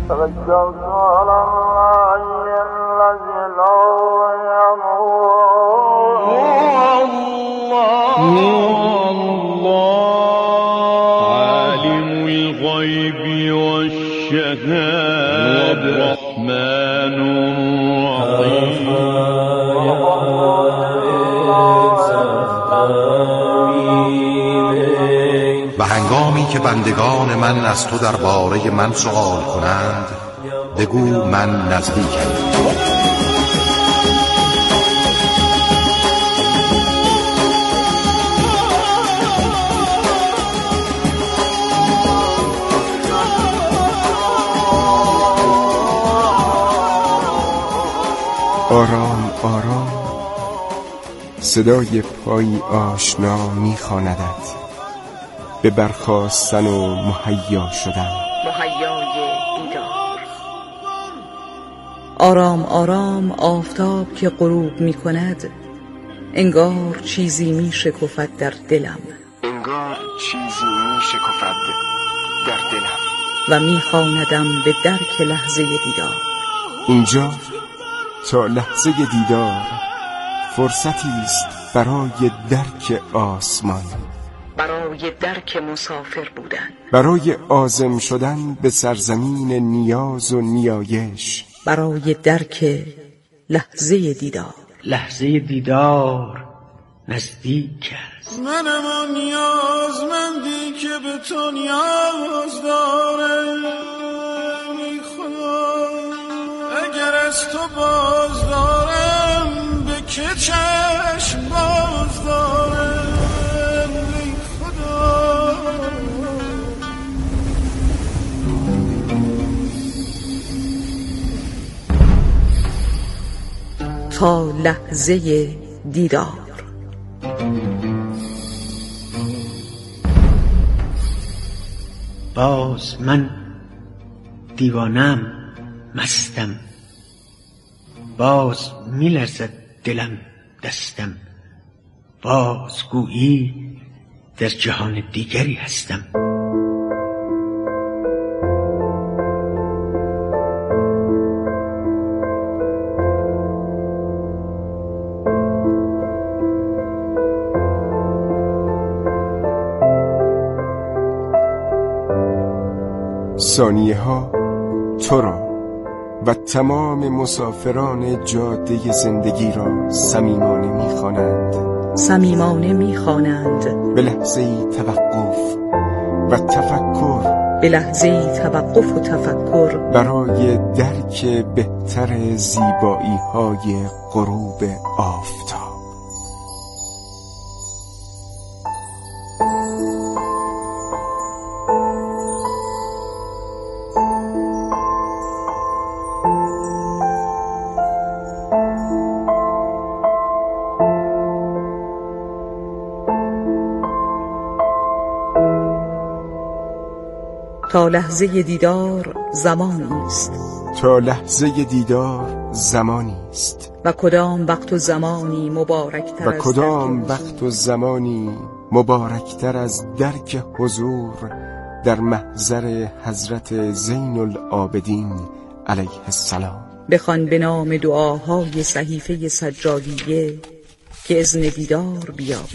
توكلت على الله الذي لا يموت عالم الغيب والشهادة الرحمن الرحيم و هنگامی که بندگان من از تو درباره من سؤال کنند بگو من نزدیکم. آرام آرام صدای پایی آشنا می‌خواندت به برخاستن و مهیا شدن. مهیای دیدار. آرام آرام آفتاب که غروب می کند انگار چیزی می شکفد در دلم، انگار چیزی می شکفد در دلم و می خواندم به درک لحظه دیدار. اینجا تا لحظه دیدار فرصتی است برای درک آسمان، برای درک مسافر بودن، برای عازم شدن به سرزمین نیاز و نیایش، برای درک لحظه دیدار. لحظه دیدار نزدیک است. منم آن نیازمندی که به تو نیاز دارم ای خدا، اگر از تو باز دارم به که چشم باز دارم ای خدا. تا لحظه دیدار. باز من دیوانم، مستم، باز میلرزد دلم دستم، باز گویی در جهان دیگری هستم. ثانیه ها تو را و تمام مسافران جاده زندگی را صمیمانه می‌خوانند، صمیمانه می‌خوانند به لحظه‌ای توقف و تفکر، به لحظه‌ای توقف و تفکر برای درک بهتر زیبایی‌های غروب آفتاب. تا لحظه دیدار زمانی است، تا لحظه دیدار زمانی است و کدام وقت و زمانی مبارکتر و کدام وقت و زمانی مبارکتر از درک حضور در محضر حضرت زین العابدین علیه السلام. بخوان به نام دعاهای صحیفه سجادیه که اذن دیدار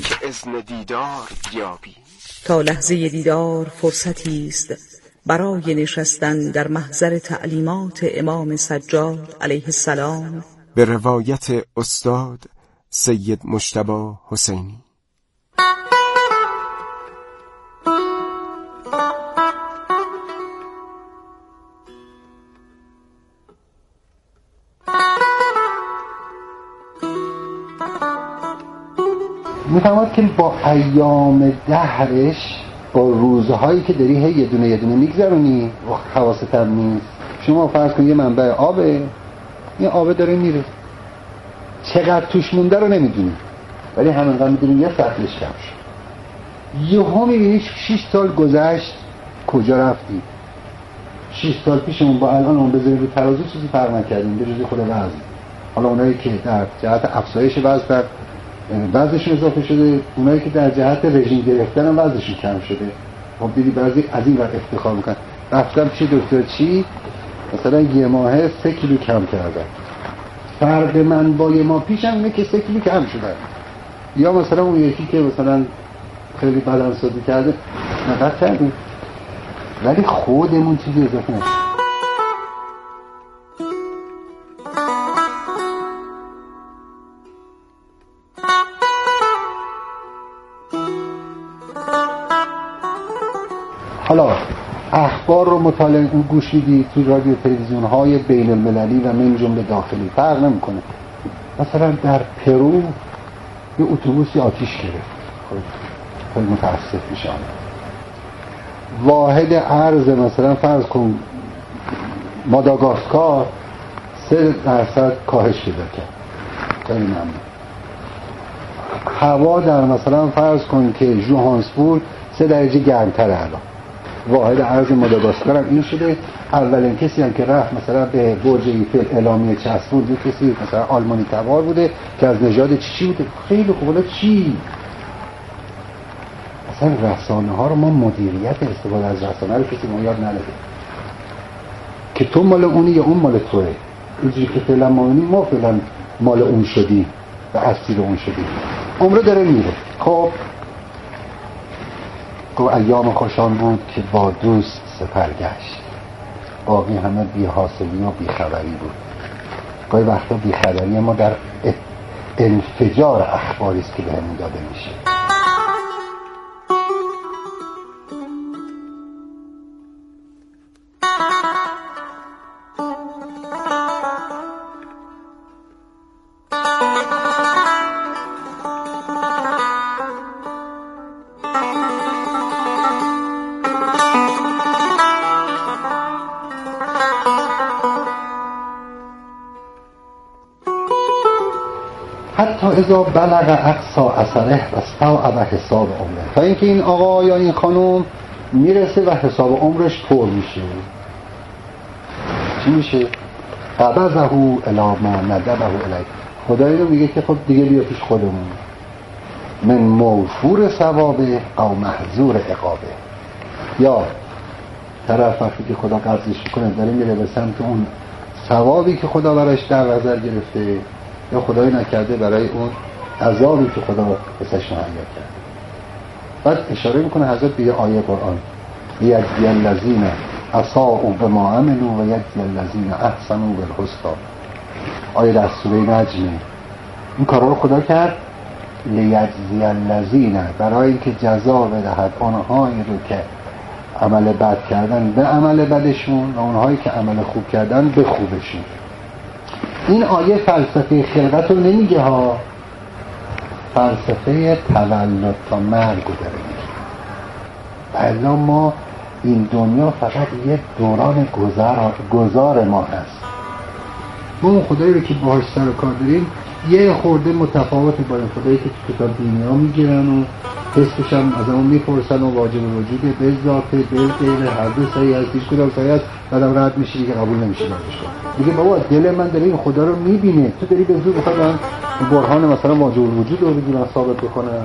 بیابی. تا لحظه دیدار فرصتی است برای نشستن در محضر تعلیمات امام سجاد علیه السلام به روایت استاد سید مجتبی حسینی. میفهمد که با ایام دهرش، با روزهایی که داری هی یه دونه میگذرونی و حواست هم نیست. شما فرض کن یه منبع آبه، این آبه داره میره، چقدر توش مونده رو نمیدونی، ولی همینقدر میدونی یه سطلش کم شد. یهو میبینی 6 سال گذشت، کجا رفتی؟ 6 سال پیشمون با الان اون بذاری رو ترازو چیزی فرق نکردیم به جز خود وزن. حالا اونایی که در جهت افزایش وزن وزنشون اضافه شده، اونایی که در جهت رژیم گرفتن هم وزنشون کم شده. خب دیدی بعضی از این وقت افتخار میکنن. رفتم پیش دکتر چی؟ مثلا یه ماهه 3 کیلو کم کردن. فرق من با یه ماه پیشم اینه که 3 کیلو کم شدن. یا مثلا اون یکی که مثلا خیلی بدن سازی کرده نقد کردیم، ولی خودمون چیزی اضافه نشد. حالا اخبار رو مطالعه گوش میدید تو رادیو تلویزیون های بین المللی و من جمله داخلی، فرق نمیکنه. مثلا در پرو یه اتوبوسی آتیش گرفت، خیلی متاسف میشم. واحد ارز مثلا فرض کن ماداگاسکار 3% کاهش پیدا کرد، خیلی ممنون. هوا در مثلا فرض کن که جوهانسبورگ 3 درجه گرمتر الان. واحد ارز ماداگاسکار هم این شده. اولین کسی هم که رفت مثلا به برج ایفل اعلامیه چسبوند، یه کسی مثلا آلمانی تبار بوده که از نژاد چی بوده. خیلی خوبه. چی اصلا رسانه ها رو ما مدیریت استفاده از رسانه رو کسی ما یاد نداده که تو مال اونی یا اون مال توه. اینجوری که فعلا ما اونی، ما فعلا مال اون شدیم و اسیر اون شدیم. عمره داره میره. خب ایام خوشان بود که با دوست سپر گشت، باقی همه بی حاصلی و بی خبری بود. گاهی وقتا بی خبری ما در انفجار اخباری است که بهمون داده میشه. حتی اذا بلغ اقصا اثره و استوعب حساب عمره، تا اینکه این آقا یا این خانم میرسه و حساب عمرش پر میشه. چی میشه؟ قبضه الی ما ندبه الی. خدایی رو میگه که خب دیگه بیا پیش خودمون، من موفور ثوابه او محظور عقابه. یا طرف وقتی که خدا قبضش میکنه داره میره به سمت اون ثوابی که خدا براش در نظر گرفته، یا خدای نکرده برای اون عذابی که خدا بسش مهیا کرده. بعد اشاره میکنه حضرت به آیه قرآن، یجزی الذین اساءوا بما عملوا و یجزی الذین احسنوا بالحسنی. آیه در سوره نجم. این کارا رو خدا کرد لیجزی الذین، برای اینکه جزا بدهد آنهایی رو که عمل بد کردن به عمل بدشون و اونهایی که عمل خوب کردن به خوبشون. این آیه فلسفه خلقت رو نمیگه ها، فلسفه تولد تا مرگ رو داره میگه. الا ما این دنیا فقط یه دوران گذار ما هست. ما اون خدایی رو که باهاش سر و کار داریم یه خورده متفاوت با این خدایی که تو کتاب دینی ها میگیرن و حسش هم از اون میپرسن و واجب وجوده به ذاته به غیر هر دو صحیح هست، هیچ کدام صحیح هست. بعدم رد میشه دیگه، قبول نمیشه بردش کن. دیگه بابا دل من داره این خدا رو میبینه، تو داری به زور بخواد من برهان مثلا واجب وجود رو بگیرن ثابت بکنن.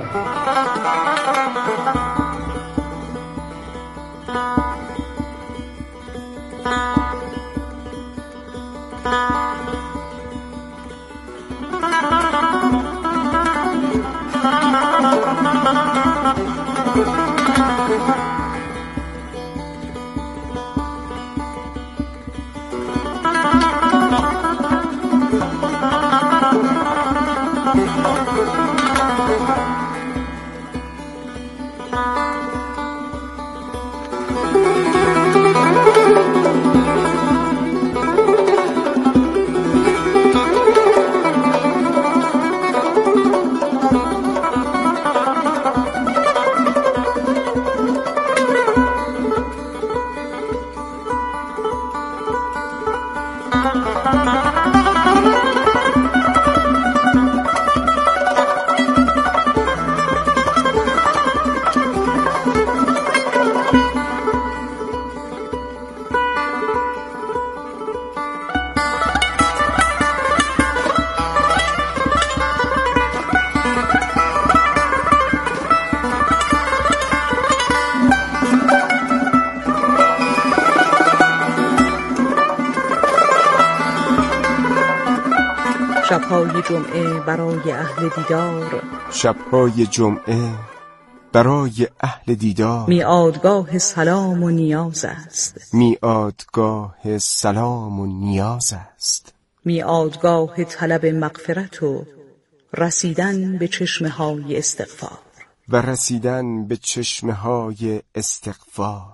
شب‌های جمعه برای اهل دیدار، شب‌های جمعه برای اهل دیدار، میعادگاه سلام و نیاز است، میعادگاه سلام و نیاز است، میعادگاه طلب مغفرت و رسیدن به چشمه‌های استغفار، و رسیدن به چشمه‌های استغفار.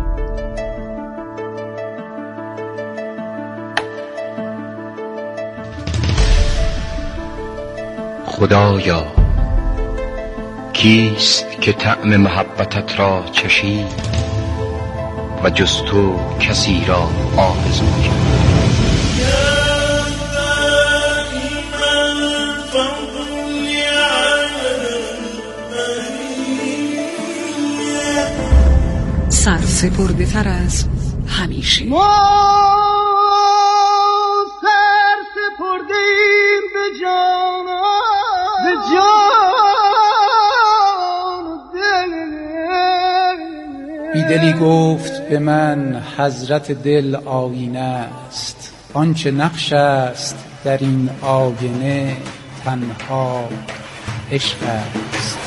خدایا کیست که طعم محبتت را چشید و جز تو کسی را آرزو کرد؟ سرسپرده تر از همیشه سپردیم به جان دل. بیدلی گفت به من حضرت دل آینه است، آنچه نقش است در این آینه تنها عشق است.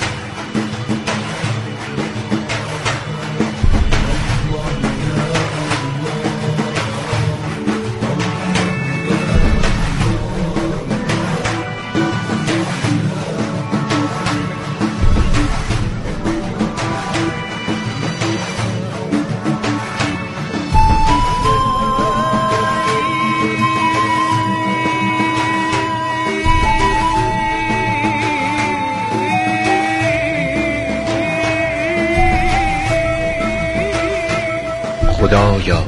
خدایا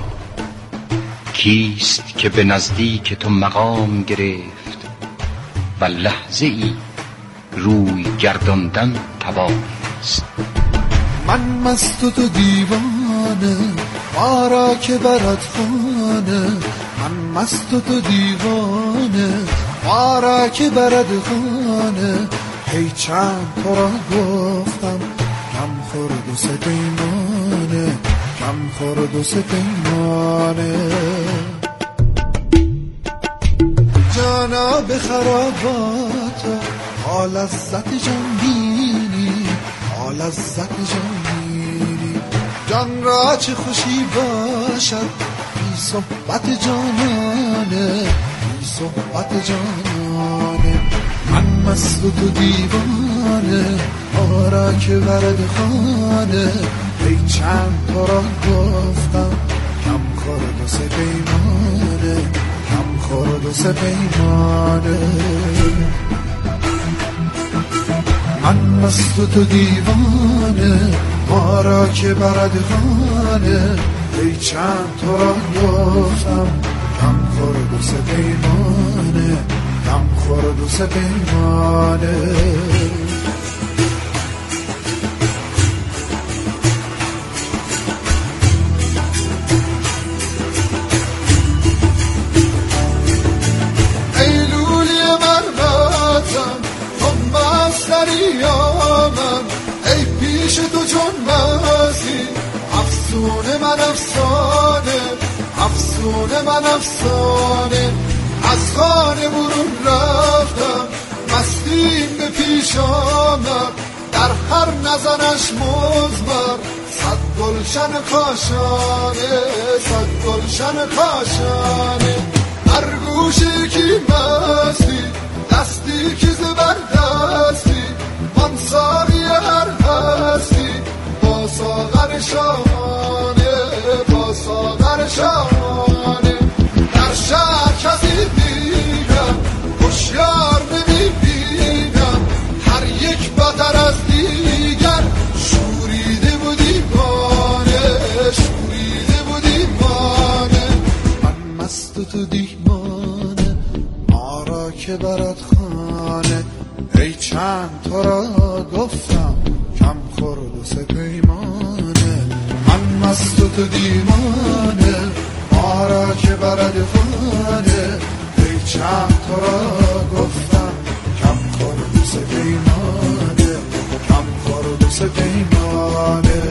کیست که به نزدیک تو مقام گرفت و لحظه ای روی گرداندن توانست؟ من مست و تو دیوانه ما که برات خانه، من مست و تو دیوانه ما که برات خانه. هی چند تو را گفتم کم خورد و سپیمانه، کم خورد و سپیمانه. جانا به خراباتا حال لذت جان بینی، حال لذت جان بینی. جان را چه خوشی باشد بی صحبت جانانه، بی صحبت جانانه. من مست و تو دیوانه آرا که ورد خانه. ای چند تو را گفتم کم خورد و سپیمانه، کم خورد و سپیمانه. من مست و تو دیوانه ما را که برد خانه. ای چند تو را گفتم کم خورد و سپیمانه، کم خورد و سپیمانه. ای پیش تو چون مسی افسونه من افسانه، افسونه من افسانه. از خانه برون رفتم مستیم به پیش آمد، در هر نزنش مزمر صد گلشن کاشانه، صد گلشن کاشانه. هر گوشی کی مستی دستی کی زبردستی، من ساقی هر هستی با ساغر شاهانه، با ساغر شاهانه. در شهر کسی دیدم هوشیار نمیبینم، هر یک بتر از دیگر شوریده و دیوانه، شوریده و دیوانه. من مست و تو دیوانه ما را که برات خانه. ای چند تو را گفتم کم خورد و سپیمانه. من مست و تو دیوانه ما را که برد خانه. ای چند تو را گفتم کم خورد و سپیمانه، کم خورد و سپیمانه.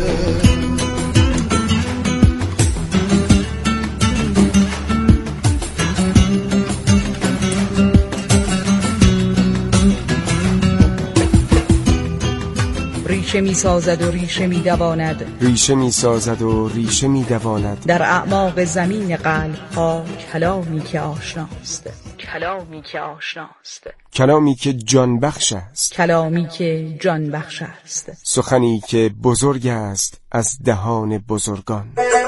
ریشه می سازد و ریشه می دواند، ریشه می سازد و ریشه می دواند. در اعماق زمین قلب ها کلامی که آشناست، کلامی که آشناست، کلامی که جان بخش است، کلامی که جان بخش است، سخنی که بزرگ است از دهان بزرگان.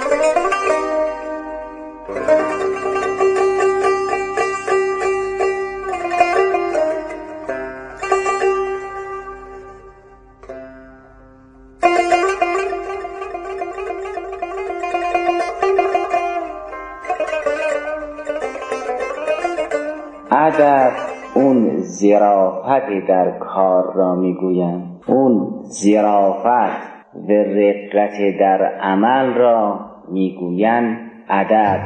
ادب اون ظرافت در کار را میگویند، اون ظرافت و رقت در عمل را میگویند ادب.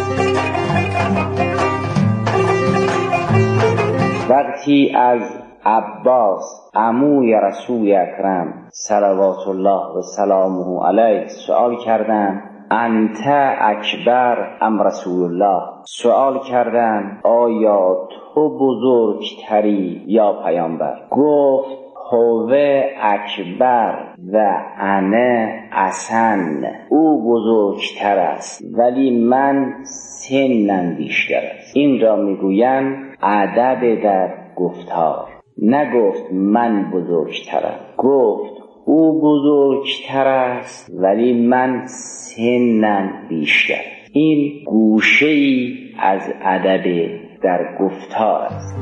وقتی از عباس عموی رسول اکرم صلوات الله و سلامه علیه سؤال کردند انت اکبر ام رسول الله، سؤال کردن آیا تو بزرگتری یا پیامبر؟ گفت هوه اکبر و انا اسن، او بزرگتر است ولی من سنم بیشتر است. این را میگویند ادب در گفتار. نگفت من بزرگترم، گفت او بزرگتر است ولی من سنم بیشتر. این گوشه‌ای از ادب در گفتار است.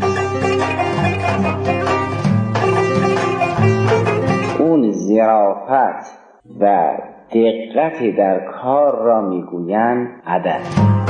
اون ظرافت و دقت در کار را میگویند ادب.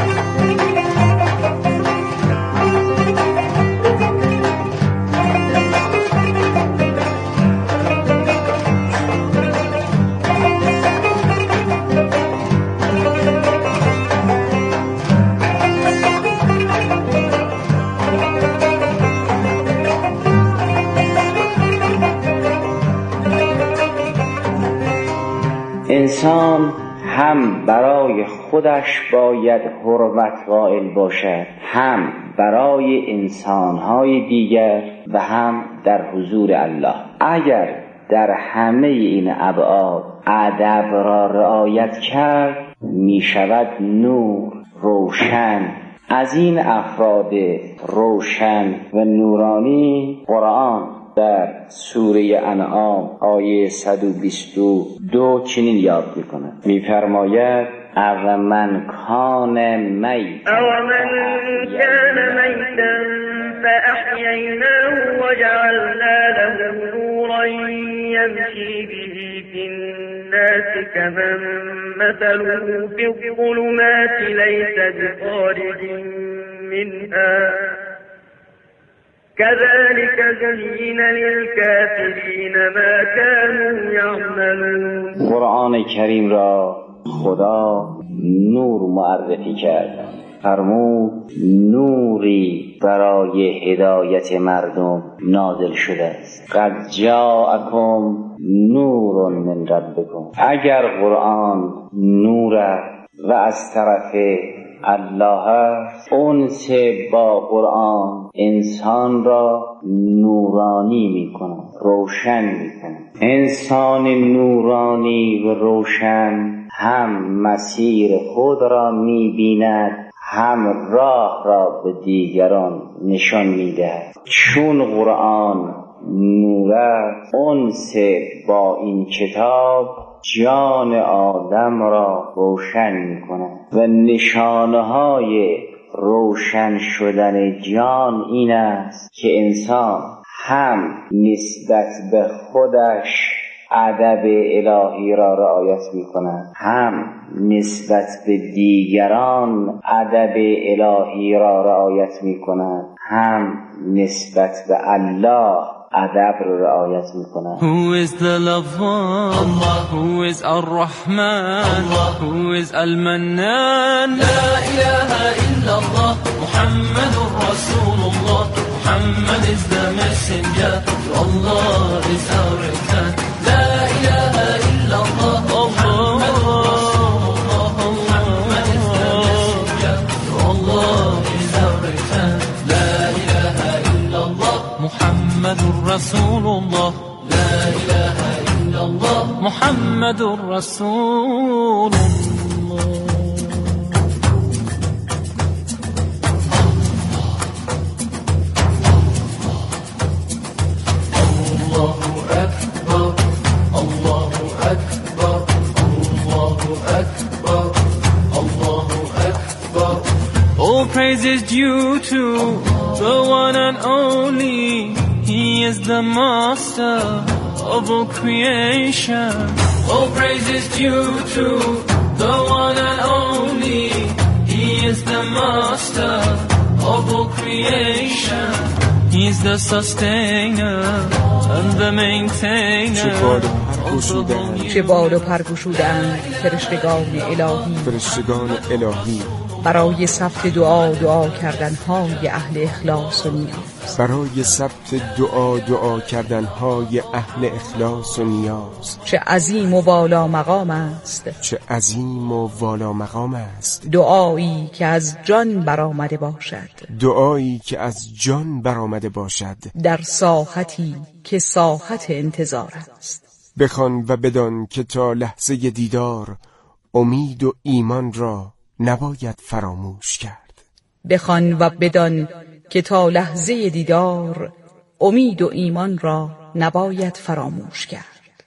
انسان هم برای خودش باید حرمت قائل باشد، هم برای انسانهای دیگر و هم در حضور الله. اگر در همه این ابعاد ادب را رعایت کرد می شود نور روشن. از این افراد روشن و نورانی قرآن در سوره انعام آیه 122 چنین یاد می‌کند، می‌فرماید او من کان میتا فاحییناه وجعلنا له نورا یمشی به فی الناس کمن مثله فی الظلمات لیس بخارج منها كذلك زين للكافرين ما كانوا يعملون. قرآن کریم را خدا نور معرفی کرد، فرمود نوری برای هدایت مردم نازل شده است. قد جاءکم نور من ربکم. اگر قرآن نور و از طرف الله است، اونس با قرآن انسان را نورانی می‌کند، روشن می‌کند. انسان نورانی و روشن هم مسیر خود را می‌بیند، هم راه را به دیگران نشان می‌دهد. چون قرآن نور است، اونس با این کتاب جان آدم را روشن می‌کند و نشانه‌های روشن شدن جان این است که انسان هم نسبت به خودش ادب الهی را رعایت می‌کند، هم نسبت به دیگران ادب الهی را رعایت می‌کند، هم نسبت به الله ادب رو رعایت میکنن. Who is the lover? Allah. Who is Ar-Rahman? Allah. Who is Al-Mannan? La ilaha illallah Muhammadur Rasulullah. Muhammad is the messenger. Allah is our return. La ilaha illallah Muhammadur Rasulullah. Muhammad is the messenger. Allah is our return. La ilaha illallah Muhammadur Rasulullah. La ilaha illallah محمد رسول All praise is due to the one and only. He is the master of all creation. All praise is due to the one and only. He is the master of all creation. He is the sustainer and the maintainer. چه بال و پر گشودند فرشتگان الهی برای ثبت دعا کردنهای اهل اخلاص و نیاز. برای ثبت دعا کردنهای اهل اخلاص و نیاز. چه عظیم و والا مقام است، چه عظیم و والا مقام است. دعایی که از جان برآمده باشد، دعایی که از جان برآمده باشد، در ساحتی که ساحت انتظار است. بخوان و بدان که تا لحظه دیدار امید و ایمان را نباید فراموش کرد. بخوان و بدان که تا لحظه دیدار امید و ایمان را نباید فراموش کرد.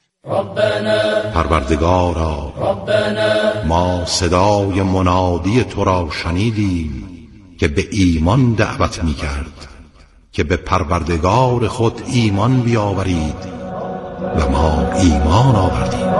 پروردگارا، ما صدای منادی تو را شنیدیم که به ایمان دعوت می کرد که به پروردگار خود ایمان بیاورید و ما ایمان آوردیم.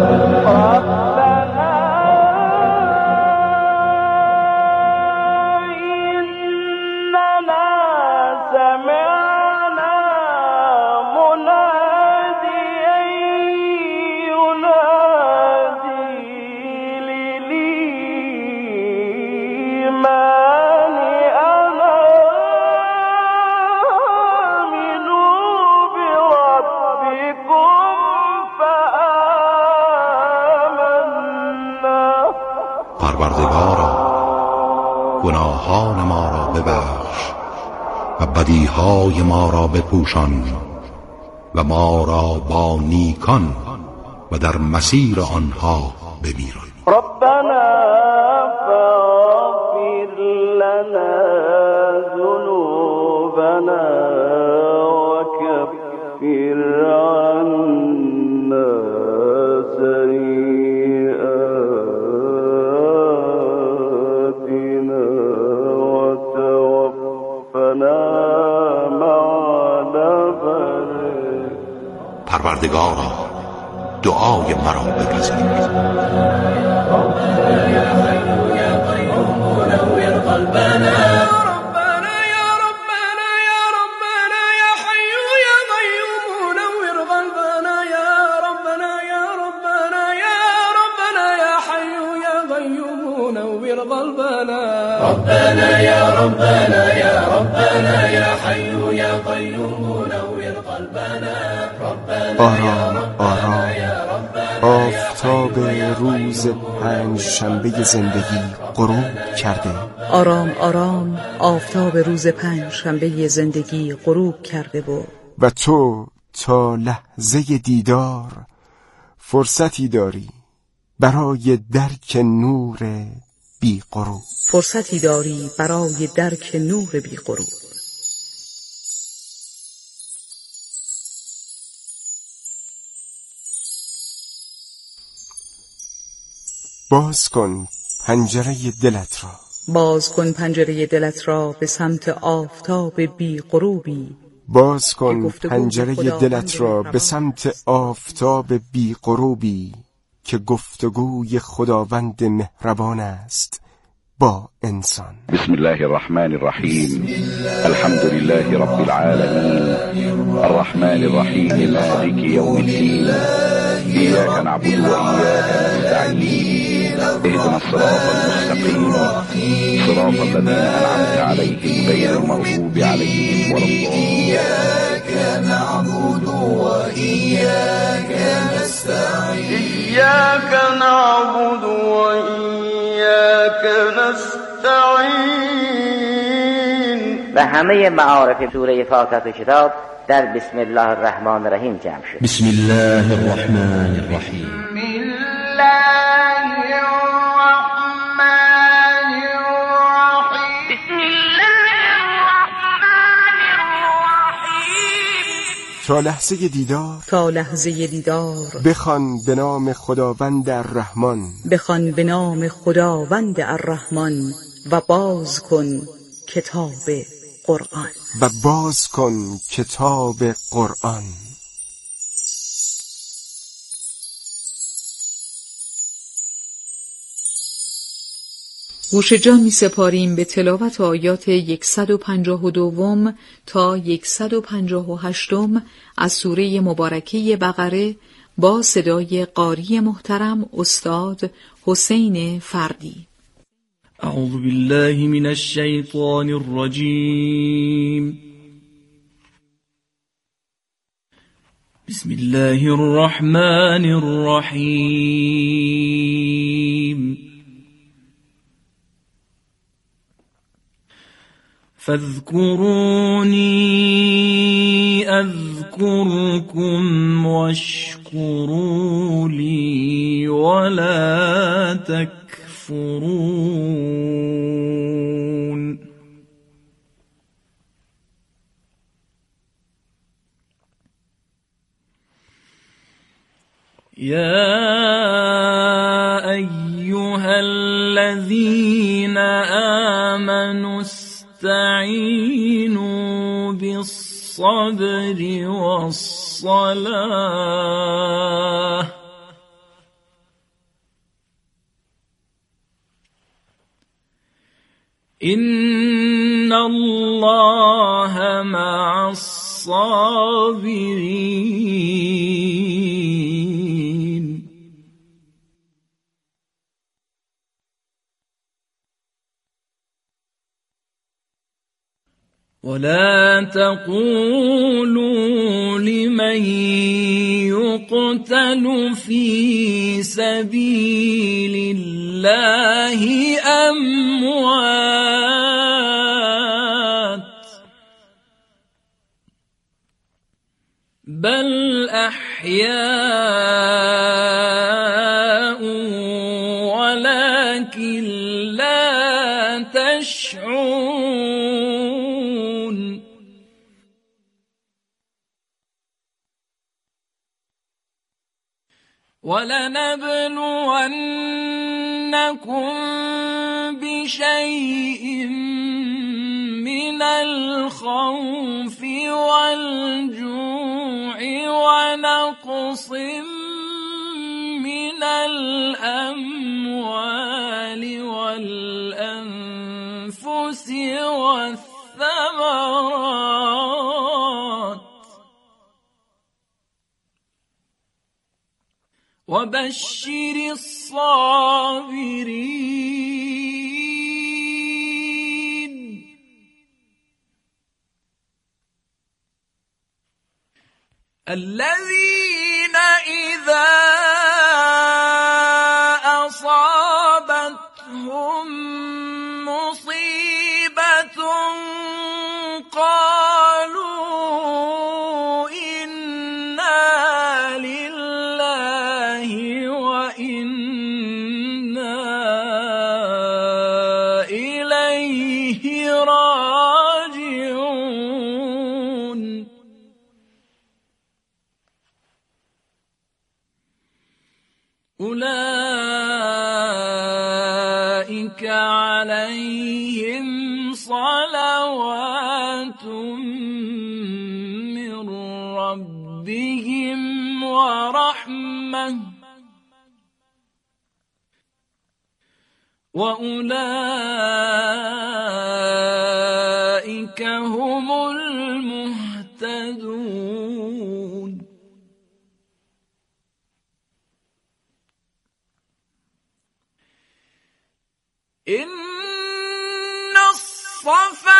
پروردگارا، گناهان ما را ببخش و بدیهای ما را بپوشان و ما را با نیکان و در مسیر آنها بمیران. ربنا فاغفر لنا ذنوبنا وكفر عنا سيئاتنا وتوفنا مع الأبرار. پروردگارا، دعای مرا بپذیر. ربنا يا ربنا يا ربنا يا حي يا قيوم نور قلبنا. آرام آرام آفتاب روز پنجشنبه زندگی غروب کرده. آرام آرام آفتاب روز پنجشنبه زندگی غروب کرده و تو تا لحظه دیدار فرصتی داری برای درک نور بی غروب. فرصتی داری برای درک نور بی غروب. باز کن پنجره دلت را. باز کن پنجره دلت را به سمت آفتاب بی غروبی. باز کن پنجره دلت را به سمت آفتاب بی غروبی که گفتگوی خداوند مهربان است با انسان. بسم الله الرحمن الرحیم. الحمد لله رب العالمین الرحمن الرحیم مالک یوم الدین. إياك نعبد وإياك نستعين. اهدنا الصراط المستقيم صراط الذين أنعمت عليهم غير المغضوب عليهم ولا الضالين. إياك نعبد وإياك نستعين. إياك نعبد وإياك نستعين. و همه معارف سوره فاتحه کتاب در بسم الله الرحمن الرحیم جمع شد. بسم الله الرحمن الرحیم. تا لحظه دیدار، تا لحظه دیدار، بخوان به نام خداوند الرحمن، بخوان به نام خداوند الرحمن و باز کن کتاب قرآن، و باز کن کتاب قرآن. گوش جان می سپاریم به تلاوت آیات 152 تا 158 از سوره مبارکه بقره با صدای قاری محترم استاد حسین فردی. اعوذ بالله من الشیطان الرجیم. بسم الله الرحمن الرحیم. فاذكروني أذكركم واشكروا لي ولا تكفرون. يا أيها الذين آمنوا استعينوا بالصبر والصلاة إن الله مع الصابرين. ولا تقولوا لمن يقتل في سبيل الله أموات بل أحياء ولكن لا تشعرون. ولنبلونكم بشيء من الخوف والجوع ونقص من الأموال والأنفس والثمرات وبشر الصابرين. الذين إذا أصابتهم مصيبة قالوا إنا لله وإنا إليه راجعون. أولئك عليهم صلوات من ربهم ورحمة وأولئك هم المهتدون. إن الصفا